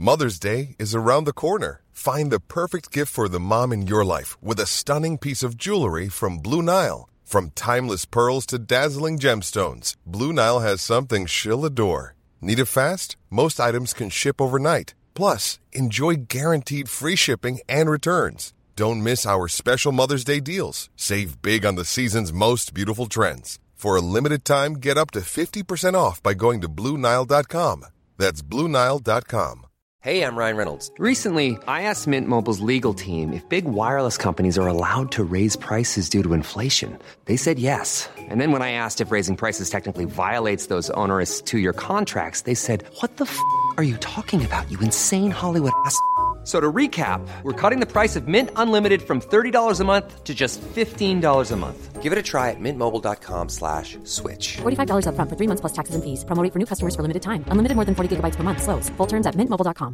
Mother's Day is around the corner. Find the perfect gift for the mom in your life with a stunning piece of jewelry from Blue Nile. From timeless pearls to dazzling gemstones, Blue Nile has something she'll adore. Need it fast? Most items can ship overnight. Plus, enjoy guaranteed free shipping and returns. Don't miss our special Mother's Day deals. Save big on the season's most beautiful trends. For a limited time, get up to 50% off by going to BlueNile.com. That's BlueNile.com. Hey, I'm Ryan Reynolds. Recently, I asked Mint Mobile's legal team if big wireless companies are allowed to raise prices due to inflation. They said yes. And then when I asked if raising prices technically violates those onerous two-year contracts, they said, "What the f*** are you talking about, you insane Hollywood ass?" So to recap, we're cutting the price of Mint Unlimited from $30 a month to just $15 a month. Give it a try at mintmobile.com/switch. $45 up front for 3 months plus taxes and fees. Promo rate for new customers for limited time. Unlimited more than 40 gigabytes per month. Slows full terms at mintmobile.com.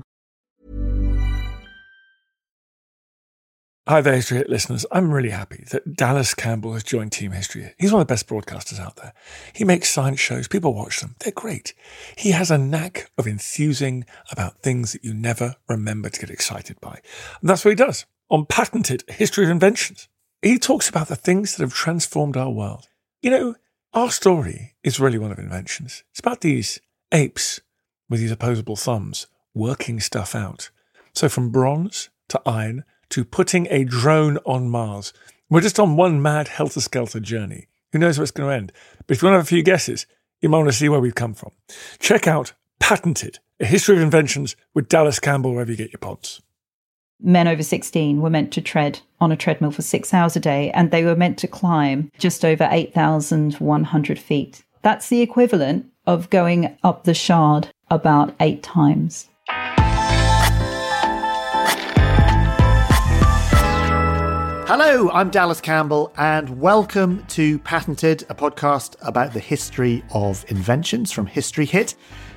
Hi there, History Hit listeners. I'm really happy that Dallas Campbell has joined Team History Hit. He's one of the best broadcasters out there. He makes science shows. People watch them. They're great. He has a knack of enthusing about things that you never remember to get excited by. And that's what he does on Patented: History of Inventions. He talks about the things that have transformed our world. You know, our story is really one of inventions. It's about these apes with these opposable thumbs working stuff out. So from bronze to iron to putting a drone on Mars. We're just on one mad helter-skelter journey. Who knows where it's going to end? But if you want to have a few guesses, you might want to see where we've come from. Check out Patented: A History of Inventions with Dallas Campbell wherever you get your pods. Men over 16 were meant to tread on a treadmill for 6 hours a day, and they were meant to climb just over 8,100 feet. That's the equivalent of going up the Shard about 8 times. Hello, I'm Dallas Campbell, and welcome to Patented, a podcast about the history of inventions from History Hit.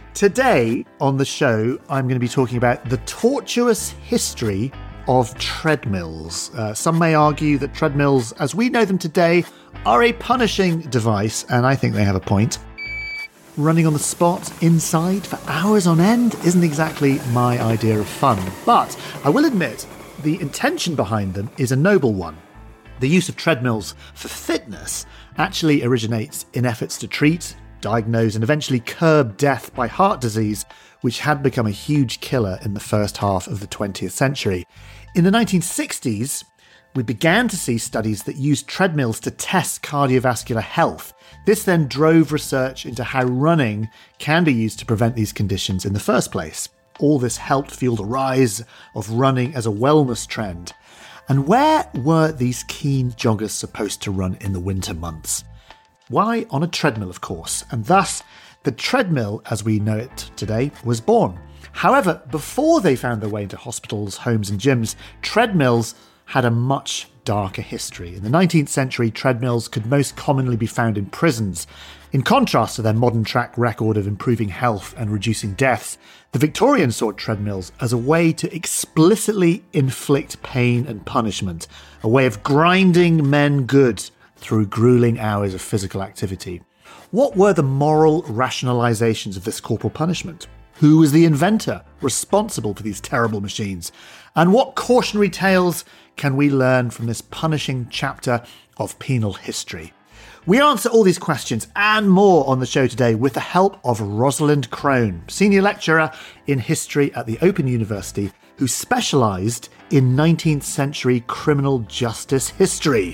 Today on the show, I'm going to be talking about the tortuous history of treadmills. Some may argue that treadmills, as we know them today, are a punishing device, and I think they have a point. Running on the spot inside for hours on end isn't exactly my idea of fun, but I will admit the intention behind them is a noble one. The use of treadmills for fitness actually originates in efforts to treat, diagnose, and eventually curb death by heart disease, which had become a huge killer in the first half of the 20th century. In the 1960s, we began to see studies that used treadmills to test cardiovascular health. This then drove research into how running can be used to prevent these conditions in the first place. All this helped fuel the rise of running as a wellness trend. And where were these keen joggers supposed to run in the winter months? Why, on a treadmill, of course, and thus the treadmill, as we know it today, was born. However, before they found their way into hospitals, homes and gyms, treadmills had a much darker history. In the 19th century, treadmills could most commonly be found in prisons. In contrast to their modern track record of improving health and reducing deaths, the Victorians saw treadmills as a way to explicitly inflict pain and punishment, a way of grinding men good through grueling hours of physical activity. What were the moral rationalizations of this corporal punishment? Who was the inventor responsible for these terrible machines? And what cautionary tales can we learn from this punishing chapter of penal history? We answer all these questions and more on the show today with the help of Rosalind Crone, Senior Lecturer in History at the Open University, who specialised in 19th century criminal justice history.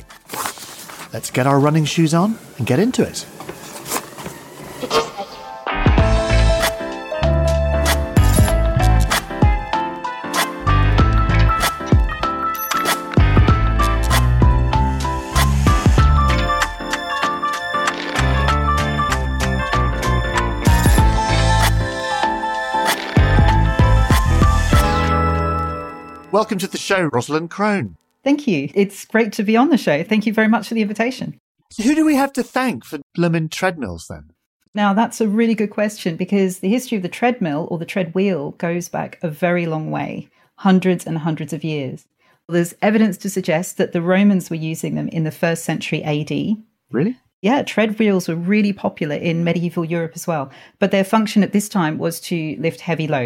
Let's get our running shoes on and get into it. Welcome to the show, Rosalind Crone. Thank you. It's great to be on the show. Thank you very much for the invitation. So who do we have to thank for bloomin' treadmills then? Now, that's a really good question because the history of the treadmill or the treadwheel goes back a very long way, hundreds and hundreds of years. There's evidence to suggest that the Romans were using them in the 1st century AD. Really? Yeah, treadwheels were really popular in medieval Europe as well. But their function at this time was to lift heavy loads.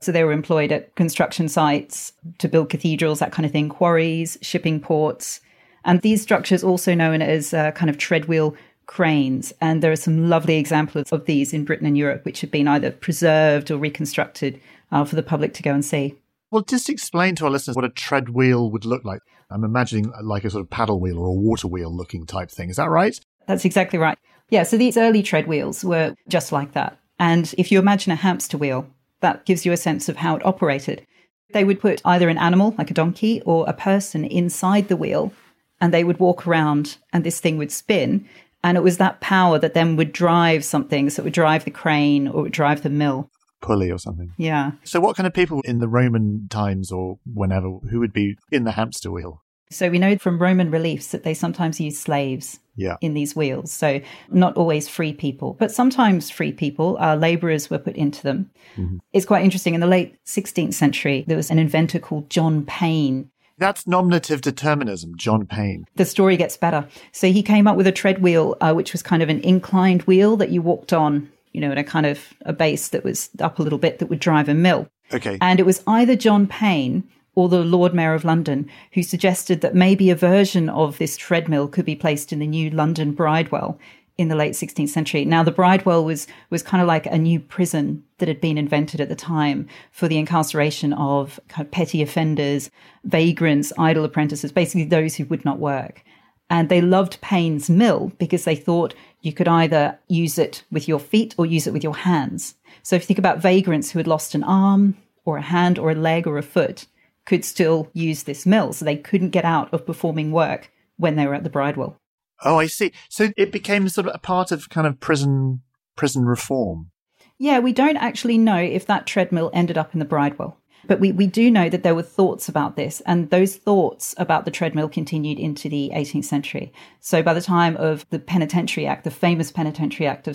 So they were employed at construction sites to build cathedrals, that kind of thing, quarries, shipping ports. And these structures also known as kind of treadwheel cranes. And there are some lovely examples of these in Britain and Europe, which have been either preserved or reconstructed for the public to go and see. Well, just explain to our listeners what a treadwheel would look like. I'm imagining like a sort of paddle wheel or a water wheel looking type thing. Is that right? That's exactly right. Yeah, so these early treadwheels were just like that. And if you imagine a hamster wheel, that gives you a sense of how it operated. They would put either an animal, like a donkey, or a person inside the wheel, and they would walk around and this thing would spin. And it was that power that then would drive something. So it would drive the crane or it would drive the mill. Pulley or something. Yeah. So what kind of people in the Roman times or whenever, who would be in the hamster wheel? So we know from Roman reliefs that they sometimes used slaves in these wheels. So not always free people, but sometimes free people, labourers were put into them. Mm-hmm. It's quite interesting. In the late 16th century, there was an inventor called John Payne. That's nominative determinism, John Payne. The story gets better. So he came up with a tread wheel, which was kind of an inclined wheel that you walked on, you know, at a kind of a base that was up a little bit that would drive a mill. Okay. And it was either John Payne or the Lord Mayor of London who suggested that maybe a version of this treadmill could be placed in the new London Bridewell in the late 16th century. Now, the Bridewell was kind of like a new prison that had been invented at the time for the incarceration of kind of petty offenders, vagrants, idle apprentices, basically those who would not work. And they loved Payne's mill because they thought you could either use it with your feet or use it with your hands. So if you think about vagrants who had lost an arm or a hand or a leg or a foot, could still use this mill. So they couldn't get out of performing work when they were at the Bridewell. Oh, I see. So it became sort of a part of kind of prison reform. Yeah, we don't actually know if that treadmill ended up in the Bridewell. But we do know that there were thoughts about this, and those thoughts about the treadmill continued into the 18th century. So by the time of the Penitentiary Act, the famous Penitentiary Act of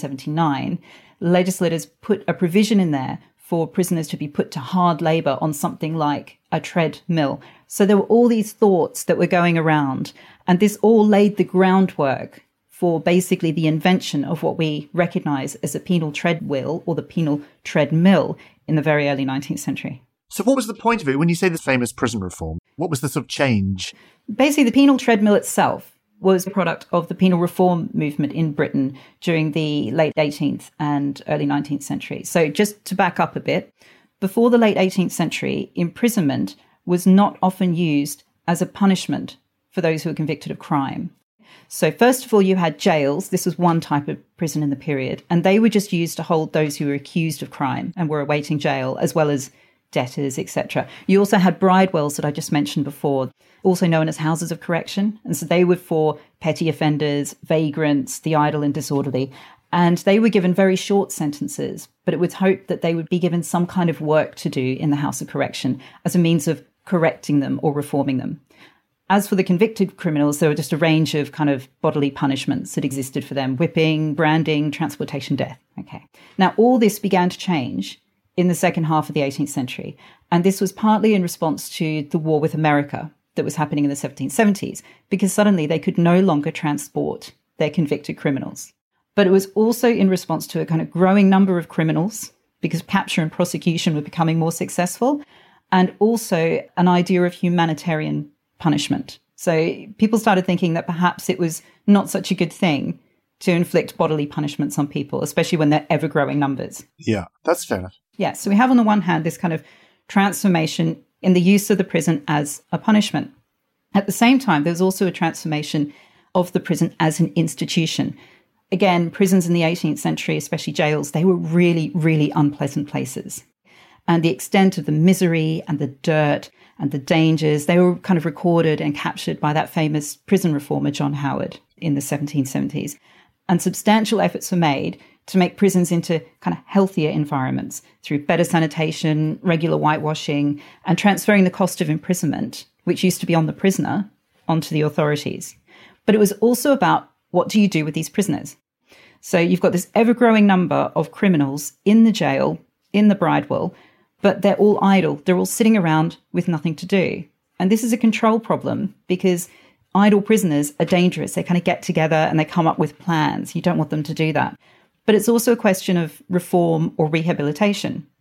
1779, legislators put a provision in there for prisoners to be put to hard labour on something like a treadmill. So there were all these thoughts that were going around, and this all laid the groundwork for basically the invention of what we recognise as a penal treadwheel or the penal treadmill in the very early 19th century. So what was the point of it when you say this famous prison reform? What was the sort of change? Basically, the penal treadmill itself was a product of the penal reform movement in Britain during the late 18th and early 19th century. So just to back up a bit, before the late 18th century, imprisonment was not often used as a punishment for those who were convicted of crime. So first of all, you had jails. This was one type of prison in the period, and they were just used to hold those who were accused of crime and were awaiting jail, as well as debtors, etc. You also had bridewells that I just mentioned before, also known as houses of correction. And so they were for petty offenders, vagrants, the idle and disorderly. And they were given very short sentences, but it was hoped that they would be given some kind of work to do in the house of correction as a means of correcting them or reforming them. As for the convicted criminals, there were just a range of kind of bodily punishments that existed for them: whipping, branding, transportation, death. Okay. Now, all this began to change in the second half of the 18th century. And this was partly in response to the war with America that was happening in the 1770s, because suddenly they could no longer transport their convicted criminals. But it was also in response to a kind of growing number of criminals, because capture and prosecution were becoming more successful, and also an idea of humanitarian punishment. So people started thinking that perhaps it was not such a good thing to inflict bodily punishments on people, especially when they're ever-growing numbers. Yeah, that's fair enough. Yeah, so we have on the one hand this kind of transformation in the use of the prison as a punishment. At the same time, there's also a transformation of the prison as an institution. Again, prisons in the 18th century, especially jails, they were really, really unpleasant places. And the extent of the misery and the dirt and the dangers, they were kind of recorded and captured by that famous prison reformer, John Howard, in the 1770s. And substantial efforts were made to make prisons into kind of healthier environments through better sanitation, regular whitewashing, and transferring the cost of imprisonment, which used to be on the prisoner, onto the authorities. But it was also about, what do you do with these prisoners? So you've got this ever-growing number of criminals in the jail, in the Bridewell, but they're all idle. They're all sitting around with nothing to do. And this is a control problem because idle prisoners are dangerous. They kind of get together and they come up with plans. You don't want them to do that. But it's also a question of reform or rehabilitation.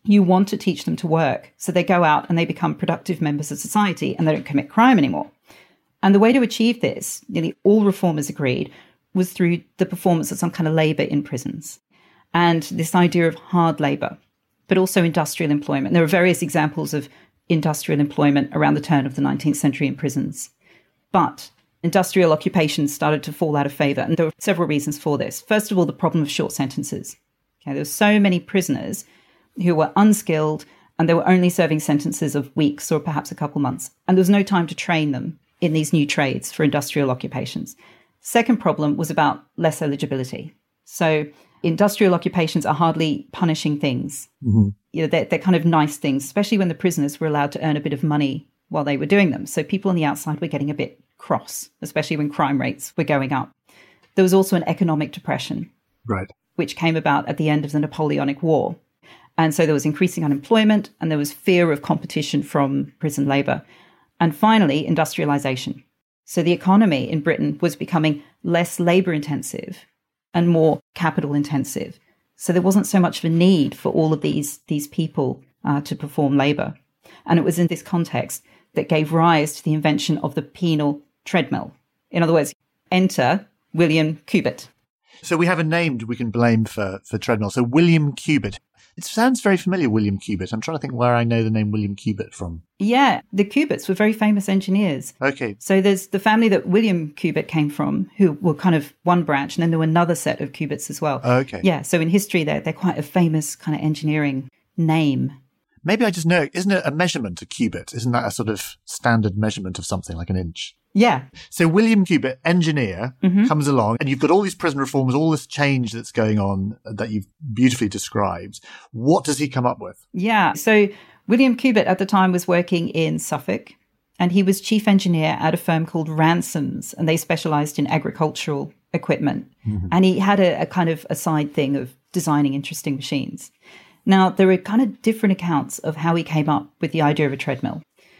You want to teach them to work. So they go out and they become productive members of society and they don't commit crime anymore. And the way to achieve this, nearly all reformers agreed, was through the performance of some kind of labour in prisons. And this idea of hard labour, but also industrial employment. There are various examples of industrial employment around the turn of the 19th century in prisons. But industrial occupations started to fall out of favour. And there were several reasons for this. First of all, the problem of short sentences. Okay, there were so many prisoners who were unskilled and they were only serving sentences of weeks or perhaps a couple months. And there was no time to train them in these new trades for industrial occupations. Second problem was about less eligibility. So industrial occupations are hardly punishing things. Mm-hmm. They're kind of nice things, especially when the prisoners were allowed to earn a bit of money while they were doing them. So people on the outside were getting a bit cross, especially when crime rates were going up. There was also an economic depression, right, which came about at the end of the Napoleonic War. And so there was increasing unemployment and there was fear of competition from prison labour. And finally, industrialisation. So the economy in Britain was becoming less labour intensive and more capital intensive. So there wasn't so much of a need for all of these people to perform labour. And it was in this context that gave rise to the invention of the penal treadmill. In other words, enter William Cubitt. So we have a name we can blame for treadmill. So William Cubitt. It sounds very familiar, William Cubitt. I'm trying to think where I know the name William Cubitt from. Yeah, the Cubitts were very famous engineers. Okay. So there's the family that William Cubitt came from, who were kind of one branch, and then there were another set of Cubitts as well. Okay. Yeah, so in history, they're quite a famous kind of engineering name. Maybe I just know, isn't it a measurement, a cubit? Isn't that a sort of standard measurement of something like an inch? Yeah. So William Cubitt, engineer, comes along and you've got all these prison reforms, all this change that's going on that you've beautifully described. What does he come up with? Yeah. So William Cubitt at the time was working in Suffolk and he was chief engineer at a firm called Ransomes and they specialised in agricultural equipment. Mm-hmm. And he had a kind of a side thing of designing interesting machines. Now, there are kind of different accounts of how he came up with the idea of a treadmill.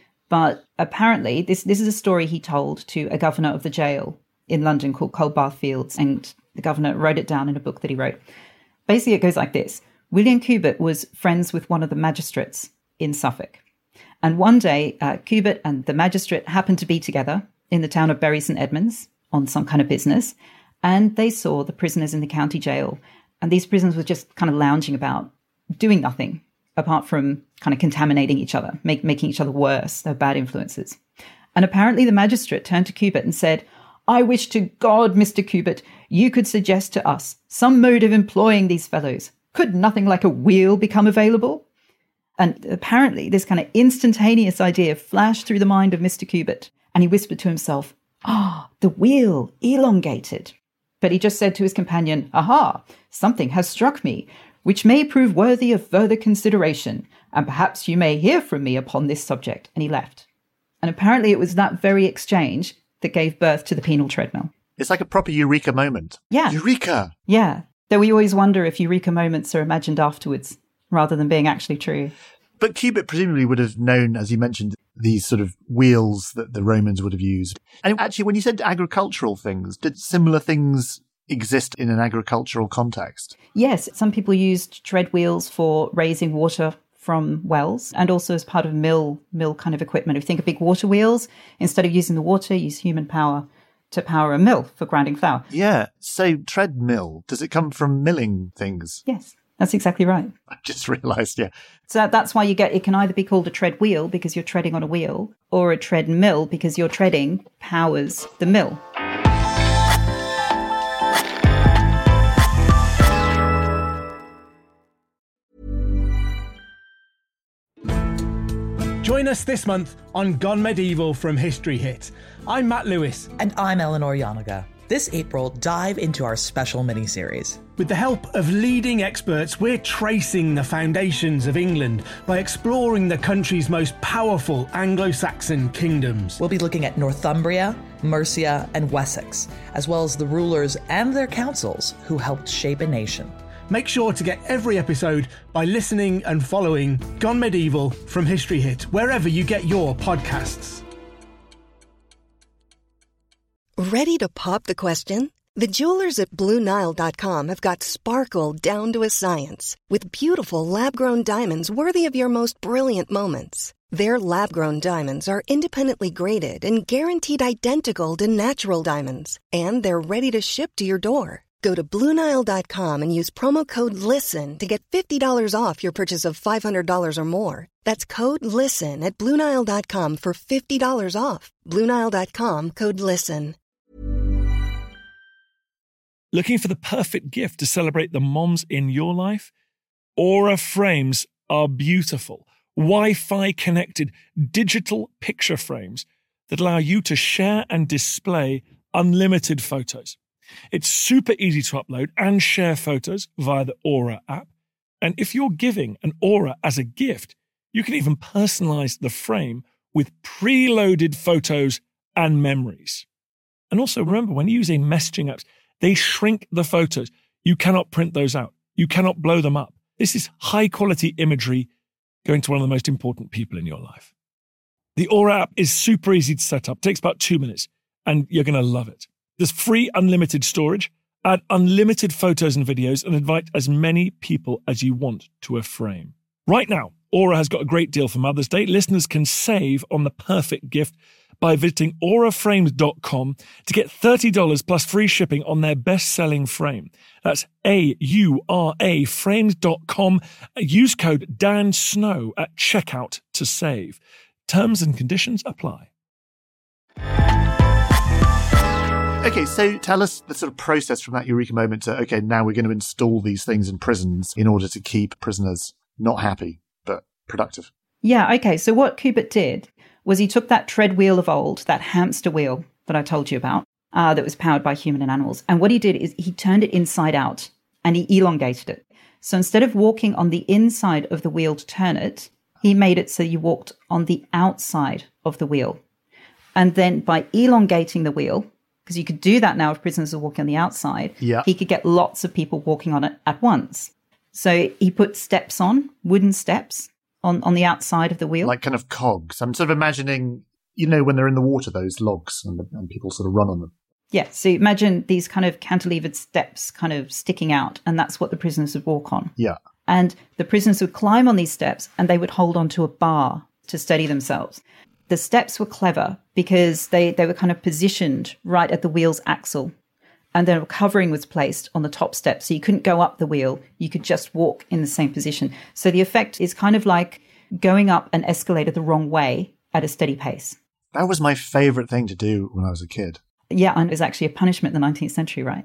But apparently, this is a story he told to a governor of the jail in London called Coldbath Fields, and the governor wrote it down in a book that he wrote. Basically, it goes like this. William Cubitt was friends with one of the magistrates in Suffolk. And one day, Cubitt and the magistrate happened to be together in the town of Bury St Edmunds on some kind of business, and they saw the prisoners in the county jail. And these prisoners were just kind of lounging about, doing nothing apart from kind of contaminating each other, making each other worse. They're bad influences. And apparently the magistrate turned to Cubitt and said, "I wish to God, Mr. Cubitt, you could suggest to us some mode of employing these fellows. Could nothing like a wheel become available?" And apparently this kind of instantaneous idea flashed through the mind of Mr. Cubitt. And he whispered to himself, the wheel, elongated. But he just said to his companion, "Aha, something has struck me, which may prove worthy of further consideration, and perhaps you may hear from me upon this subject." And he left. And apparently it was that very exchange that gave birth to the penal treadmill. It's like a proper eureka moment. Yeah. Eureka! Yeah. Though we always wonder if eureka moments are imagined afterwards, rather than being actually true. But Cubitt presumably would have known, as you mentioned, these sort of wheels that the Romans would have used. And actually, when you said agricultural things, did similar things exist in an agricultural context? Yes, some people used tread wheels for raising water from wells and also as part of mill kind of equipment. If you think of big water wheels, instead of using the water, use human power to power a mill for grinding flour. Yeah. So treadmill, does it come from milling things? Yes, that's exactly right. I just realised, yeah. So that's why it can either be called a tread wheel because you're treading on a wheel, or a treadmill because your treading powers the mill. Join us this month on Gone Medieval from History Hit. I'm Matt Lewis. And I'm Eleanor Yanaga. This April, dive into our special miniseries. With the help of leading experts, we're tracing the foundations of England by exploring the country's most powerful Anglo-Saxon kingdoms. We'll be looking at Northumbria, Mercia, and Wessex, as well as the rulers and their councils who helped shape a nation. Make sure to get every episode by listening and following Gone Medieval from History Hit, wherever you get your podcasts. Ready to pop the question? The jewelers at BlueNile.com have got sparkle down to a science with beautiful lab-grown diamonds worthy of your most brilliant moments. Their lab-grown diamonds are independently graded and guaranteed identical to natural diamonds, and they're ready to ship to your door. Go to BlueNile.com and use promo code LISTEN to get $50 off your purchase of $500 or more. That's code LISTEN at BlueNile.com for $50 off. BlueNile.com, code LISTEN. Looking for the perfect gift to celebrate the moms in your life? Aura frames are beautiful, Wi-Fi connected digital picture frames that allow you to share and display unlimited photos. It's super easy to upload and share photos via the Aura app. And if you're giving an Aura as a gift, you can even personalize the frame with preloaded photos and memories. And also remember, when using messaging apps, they shrink the photos. You cannot print those out. You cannot blow them up. This is high quality imagery going to one of the most important people in your life. The Aura app is super easy to set up. It takes about 2 minutes and you're going to love it. There's free unlimited storage, add unlimited photos and videos, and invite as many people as you want to a frame. Right now, Aura has got a great deal for Mother's Day. Listeners can save on the perfect gift by visiting auraframes.com to get $30 plus free shipping on their best-selling frame. That's AURA frames.com. Use code DANSNOW at checkout to save. Terms and conditions apply. Okay, so tell us the sort of process from that eureka moment to, okay, now we're going to install these things in prisons in order to keep prisoners not happy, but productive. Yeah, okay. So what Kubert did was he took that tread wheel of old, that hamster wheel that I told you about, that was powered by human and animals. And what he did is he turned it inside out and he elongated it. So instead of walking on the inside of the wheel to turn it, he made it so you walked on the outside of the wheel. And then by elongating the wheel, because you could do that now if prisoners are walking on the outside, he could get lots of people walking on it at once. So he put steps on, wooden steps, on the outside of the wheel. Like kind of cogs. I'm sort of imagining, you know, when they're in the water, those logs, and people sort of run on them. Yeah, so imagine these kind of cantilevered steps kind of sticking out, and that's what the prisoners would walk on. Yeah. And the prisoners would climb on these steps, and they would hold onto a bar to steady themselves. The steps were clever because they were kind of positioned right at the wheel's axle. And then a covering was placed on the top step. So you couldn't go up the wheel. You could just walk in the same position. So the effect is kind of like going up an escalator the wrong way at a steady pace. That was my favourite thing to do when I was a kid. Yeah, and it was actually a punishment in the 19th century, right?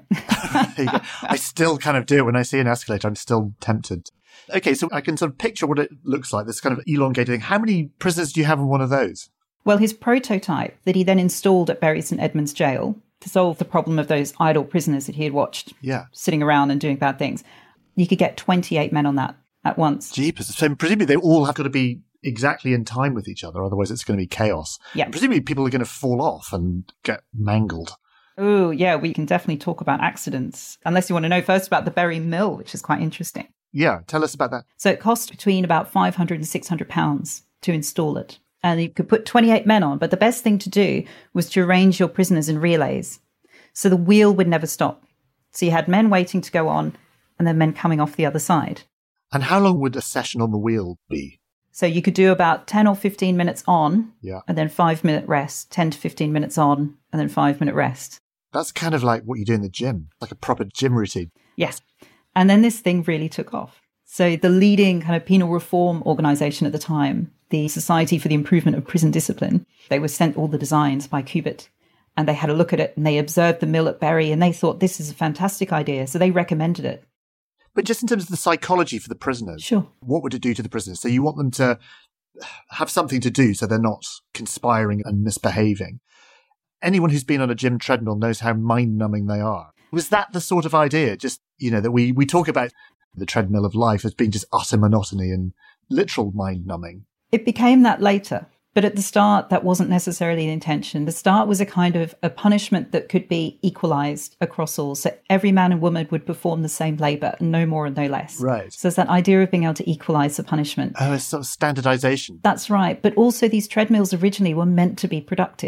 I still kind of do it. When I see an escalator, I'm still tempted. Okay, so I can sort of picture what it looks like, this kind of elongated thing. How many prisoners do you have in one of those? Well, his prototype that he then installed at Bury St Edmunds Jail to solve the problem of those idle prisoners that he had watched sitting around and doing bad things, you could get 28 men on that at once. Jeepers. So presumably they all have got to be exactly in time with each other, otherwise it's going to be chaos. Yeah. And presumably people are going to fall off and get mangled. Oh, yeah, we can definitely talk about accidents, unless you want to know first about the Bury Mill, which is quite interesting. Yeah, tell us about that. So it cost between about £500 and £600 to install it. And you could put 28 men on. But the best thing to do was to arrange your prisoners in relays. So the wheel would never stop. So you had men waiting to go on and then men coming off the other side. And how long would a session on the wheel be? So you could do about 10 or 15 minutes on and then 5-minute rest, 10 to 15 minutes on and then 5-minute rest. That's kind of like what you do in the gym, like a proper gym routine. Yes. And then this thing really took off. So the leading kind of penal reform organisation at the time, the Society for the Improvement of Prison Discipline, they were sent all the designs by Kubert and they had a look at it and they observed the mill at Bury and they thought this is a fantastic idea. So they recommended it. But just in terms of the psychology for the prisoners, sure, what would it do to the prisoners? So you want them to have something to do so they're not conspiring and misbehaving. Anyone who's been on a gym treadmill knows how mind-numbing they are. Was that the sort of idea? Just, you know, that we talk about the treadmill of life as being just utter monotony and literal mind-numbing. It became that later. But at the start, that wasn't necessarily the intention. The start was a kind of a punishment that could be equalised across all. So every man and woman would perform the same labour, no more and no less. Right. So it's that idea of being able to equalise the punishment. Oh, it's sort of standardisation. That's right. But also these treadmills originally were meant to be productive.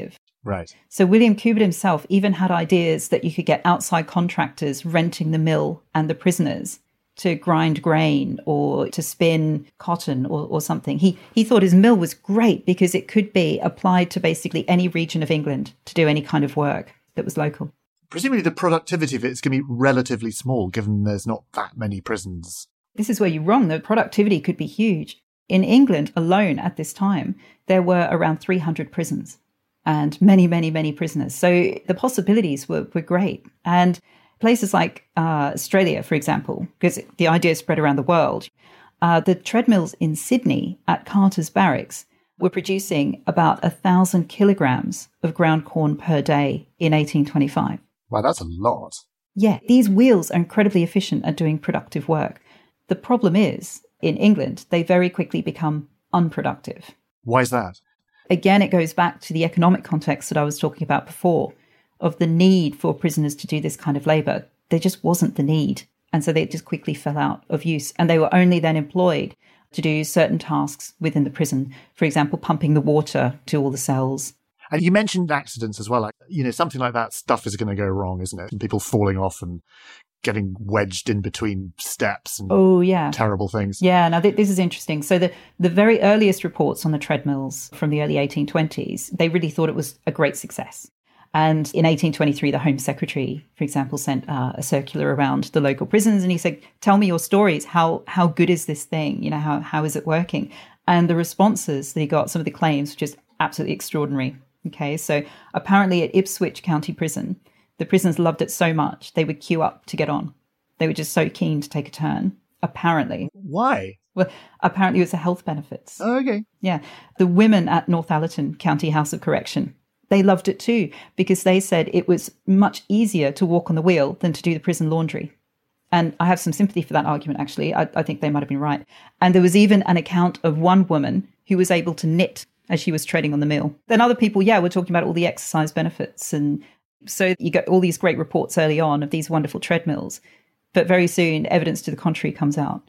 Right. So William Cubitt himself even had ideas that you could get outside contractors renting the mill and the prisoners to grind grain or to spin cotton or something. He thought his mill was great because it could be applied to basically any region of England to do any kind of work that was local. Presumably the productivity of it is going to be relatively small, given there's not that many prisons. This is where you're wrong. The productivity could be huge. In England alone at this time, there were around 300 prisons and many, many, many prisoners. So the possibilities were great. And places like Australia, for example, because the idea spread around the world, the treadmills in Sydney at Carter's Barracks were producing about 1,000 kilograms of ground corn per day in 1825. Wow, that's a lot. Yeah, these wheels are incredibly efficient at doing productive work. The problem is, in England, they very quickly become unproductive. Why is that? Again, it goes back to the economic context that I was talking about before, of the need for prisoners to do this kind of labour. There just wasn't the need. And so they just quickly fell out of use. And they were only then employed to do certain tasks within the prison. For example, pumping the water to all the cells. And you mentioned accidents as well. Like, something like that stuff is going to go wrong, isn't it? And people falling off and getting wedged in between steps and terrible things. Yeah, now this is interesting. So the very earliest reports on the treadmills from the early 1820s, they really thought it was a great success. And in 1823, the Home Secretary, for example, sent a circular around the local prisons and he said, tell me your stories. How good is this thing? How is it working? And the responses that he got, some of the claims were just absolutely extraordinary. Okay, so apparently at Ipswich County Prison, the prisoners loved it so much, they would queue up to get on. They were just so keen to take a turn, apparently. Why? Well, apparently it was the health benefits. Oh, okay. Yeah. The women at Northallerton County House of Correction, they loved it too, because they said it was much easier to walk on the wheel than to do the prison laundry. And I have some sympathy for that argument, actually. I think they might have been right. And there was even an account of one woman who was able to knit as she was treading on the mill. Then other people, were talking about all the exercise benefits. And so you get all these great reports early on of these wonderful treadmills. But very soon, evidence to the contrary comes out.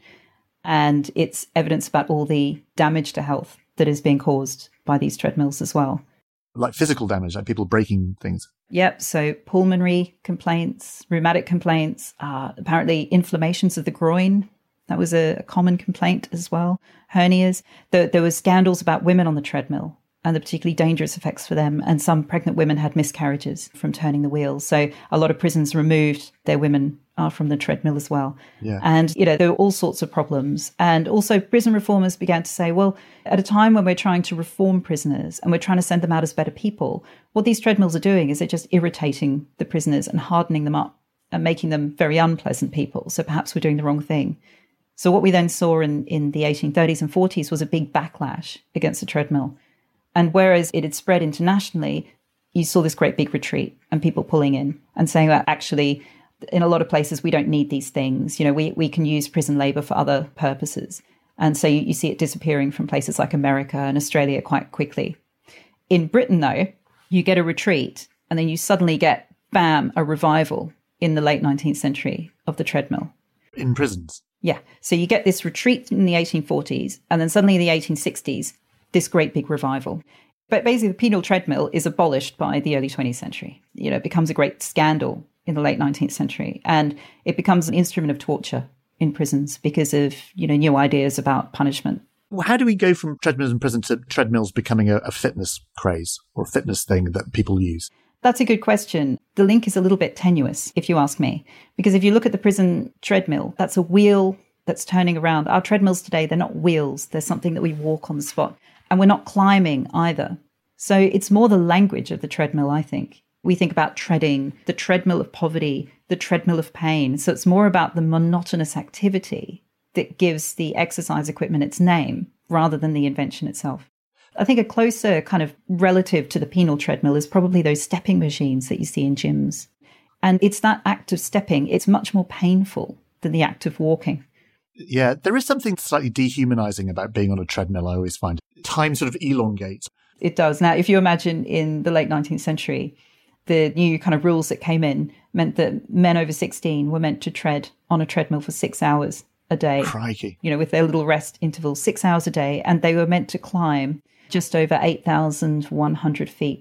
And it's evidence about all the damage to health that is being caused by these treadmills as well. Like physical damage, like people breaking things. Yep. So pulmonary complaints, rheumatic complaints, apparently inflammations of the groin. That was a common complaint as well. Hernias. There were scandals about women on the treadmill and the particularly dangerous effects for them. And some pregnant women had miscarriages from turning the wheels. So a lot of prisons removed their women from the treadmill as well. Yeah. And, there were all sorts of problems. And also prison reformers began to say, well, at a time when we're trying to reform prisoners and we're trying to send them out as better people, what these treadmills are doing is they're just irritating the prisoners and hardening them up and making them very unpleasant people. So perhaps we're doing the wrong thing. So what we then saw in the 1830s and 40s was a big backlash against the treadmill. And whereas it had spread internationally, you saw this great big retreat and people pulling in and saying that actually, in a lot of places, we don't need these things. We can use prison labour for other purposes. And so you see it disappearing from places like America and Australia quite quickly. In Britain, though, you get a retreat and then you suddenly get, bam, a revival in the late 19th century of the treadmill. In prisons? Yeah. So you get this retreat in the 1840s and then suddenly in the 1860s, this great big revival. But basically the penal treadmill is abolished by the early 20th century. It becomes a great scandal in the late 19th century. And it becomes an instrument of torture in prisons because of, new ideas about punishment. Well, how do we go from treadmills in prison to treadmills becoming a fitness craze or a fitness thing that people use? That's a good question. The link is a little bit tenuous, if you ask me, because if you look at the prison treadmill, that's a wheel that's turning around. Our treadmills today, they're not wheels. They're something that we walk on the spot. And we're not climbing either. So it's more the language of the treadmill, I think. We think about treading, the treadmill of poverty, the treadmill of pain. So it's more about the monotonous activity that gives the exercise equipment its name rather than the invention itself. I think a closer kind of relative to the penal treadmill is probably those stepping machines that you see in gyms. And it's that act of stepping, it's much more painful than the act of walking. Yeah, there is something slightly dehumanizing about being on a treadmill, I always find. Time sort of elongates. It does. Now, if you imagine in the late 19th century, the new kind of rules that came in meant that men over 16 were meant to tread on a treadmill for 6 hours a day. Crikey. With their little rest intervals, 6 hours a day. And they were meant to climb just over 8,100 feet.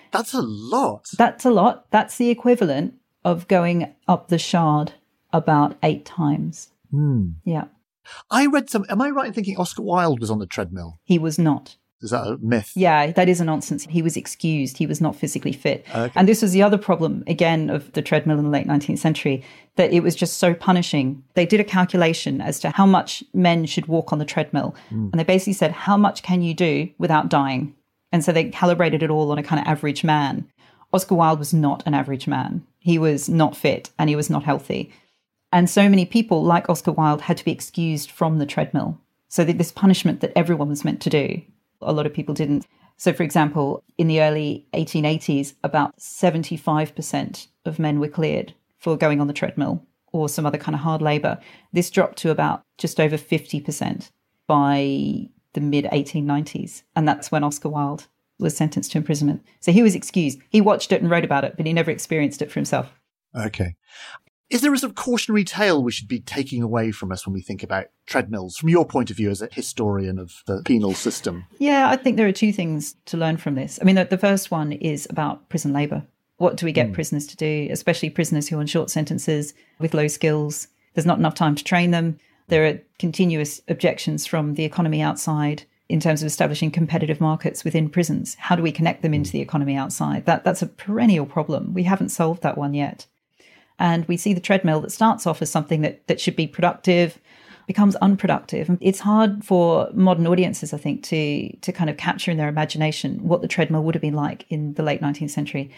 That's a lot. That's a lot. That's the equivalent of going up the Shard about 8 times. Yeah. I read am I right in thinking Oscar Wilde was on the treadmill? He was not. Is that a myth? Yeah, that is a nonsense. He was excused. He was not physically fit. Okay. And this was the other problem, again, of the treadmill in the late 19th century, that it was just so punishing. They did a calculation as to how much men should walk on the treadmill. And they basically said, how much can you do without dying? And so they calibrated it all on a kind of average man. Oscar Wilde was not an average man. He was not fit and he was not healthy. And so many people, like Oscar Wilde, had to be excused from the treadmill. So that this punishment that everyone was meant to do, a lot of people didn't. So, for example, in the early 1880s, about 75% of men were cleared for going on the treadmill or some other kind of hard labour. This dropped to about just over 50% by the mid-1890s. And that's when Oscar Wilde was sentenced to imprisonment. So he was excused. He watched it and wrote about it, but he never experienced it for himself. Okay. Is there a sort of cautionary tale we should be taking away from us when we think about treadmills, from your point of view as a historian of the penal system? Yeah, I think there are 2 things to learn from this. I mean, the first one is about prison labour. What do we get prisoners to do, especially prisoners who are on short sentences with low skills? There's not enough time to train them. There are continuous objections from the economy outside in terms of establishing competitive markets within prisons. How do we connect them into the economy outside? That's a perennial problem. We haven't solved that one yet. And we see the treadmill that starts off as something that should be productive, becomes unproductive. And it's hard for modern audiences, I think, to kind of capture in their imagination what the treadmill would have been like in the late 19th century.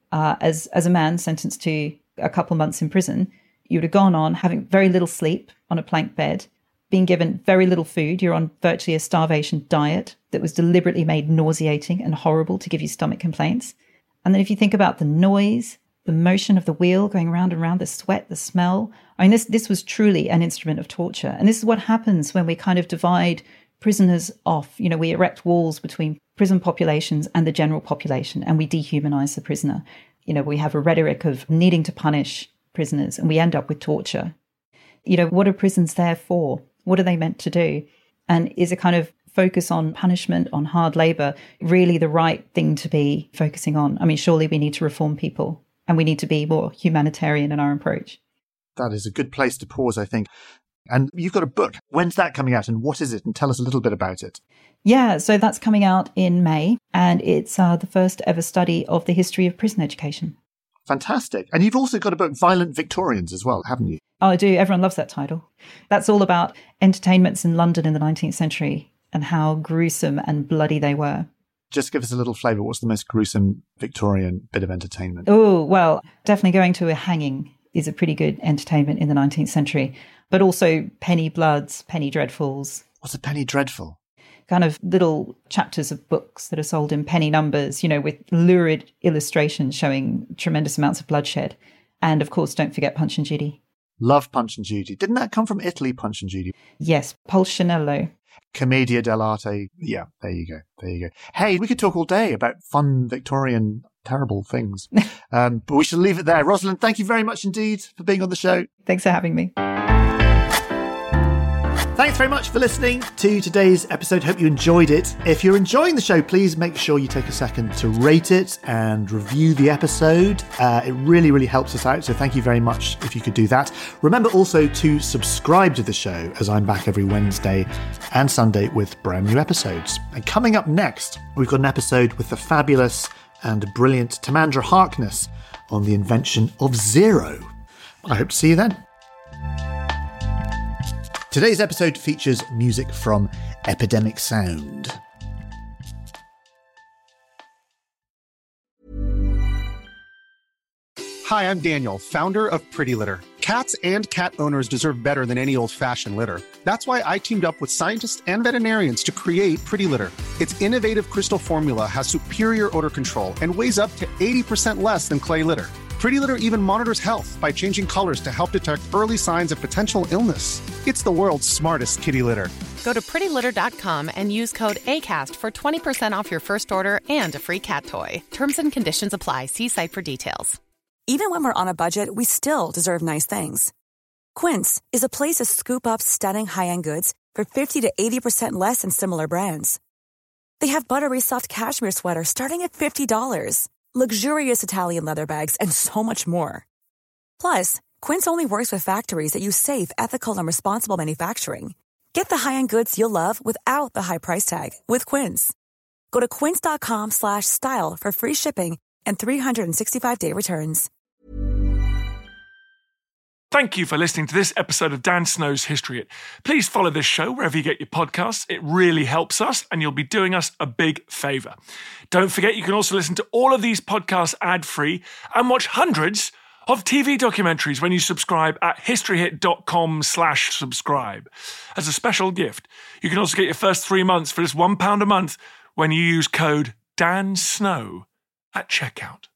As a man sentenced to a couple months in prison, you would have gone on having very little sleep on a plank bed, being given very little food. You're on virtually a starvation diet that was deliberately made nauseating and horrible to give you stomach complaints. And then if you think about the noise, the motion of the wheel going round and round, the sweat, the smell. I mean, this was truly an instrument of torture. And this is what happens when we kind of divide prisoners off. You know, we erect walls between prison populations and the general population, and we dehumanize the prisoner. You know, we have a rhetoric of needing to punish prisoners, and we end up with torture. You know, what are prisons there for? What are they meant to do? And is a kind of focus on punishment, on hard labor, really the right thing to be focusing on? I mean, surely we need to reform people. And we need to be more humanitarian in our approach. That is a good place to pause, I think. And you've got a book. When's that coming out and what is it? And tell us a little bit about it. Yeah, so that's coming out in May. And it's the first ever study of the history of prison education. Fantastic. And you've also got a book, Violent Victorians, as well, haven't you? Oh, I do. Everyone loves that title. That's all about entertainments in London in the 19th century and how gruesome and bloody they were. Just give us a little flavour. What's the most gruesome Victorian bit of entertainment? Oh, well, definitely going to a hanging is a pretty good entertainment in the 19th century. But also penny bloods, penny dreadfuls. What's a penny dreadful? Kind of little chapters of books that are sold in penny numbers, you know, with lurid illustrations showing tremendous amounts of bloodshed. And of course, don't forget Punch and Judy. Love Punch and Judy. Didn't that come from Italy, Punch and Judy? Yes, Pulcinello. Commedia dell'arte. Yeah, there you go. There you go. Hey, we could talk all day about fun Victorian terrible things. But we shall leave it there. Rosalind, thank you very much indeed for being on the show. Thanks for having me. Thanks very much for listening to today's episode. Hope you enjoyed it. If you're enjoying the show, please make sure you take a second to rate it and review the episode. It really, really helps us out. So thank you very much if you could do that. Remember also to subscribe to the show, as I'm back every Wednesday and Sunday with brand new episodes. And coming up next, we've got an episode with the fabulous and brilliant Tamandra Harkness on the invention of zero. I hope to see you then. Today's episode features music from Epidemic Sound. Hi, I'm Daniel, founder of Pretty Litter. Cats and cat owners deserve better than any old-fashioned litter. That's why I teamed up with scientists and veterinarians to create Pretty Litter. Its innovative crystal formula has superior odor control and weighs up to 80% less than clay litter. Pretty Litter even monitors health by changing colors to help detect early signs of potential illness. It's the world's smartest kitty litter. Go to prettylitter.com and use code ACAST for 20% off your first order and a free cat toy. Terms and conditions apply. See site for details. Even when we're on a budget, we still deserve nice things. Quince is a place to scoop up stunning high-end goods for 50 to 80% less than similar brands. They have buttery soft cashmere sweaters starting at $50, luxurious Italian leather bags, and so much more. Plus, Quince only works with factories that use safe, ethical, and responsible manufacturing. Get the high-end goods you'll love without the high price tag with Quince. Go to quince.com/style for free shipping and 365-day returns. Thank you for listening to this episode of Dan Snow's History Hit. Please follow this show wherever you get your podcasts. It really helps us, and you'll be doing us a big favour. Don't forget, you can also listen to all of these podcasts ad-free and watch hundreds of TV documentaries when you subscribe at historyhit.com/subscribe. As a special gift, you can also get your first 3 months for just £1 a month when you use code DANSNOW at checkout.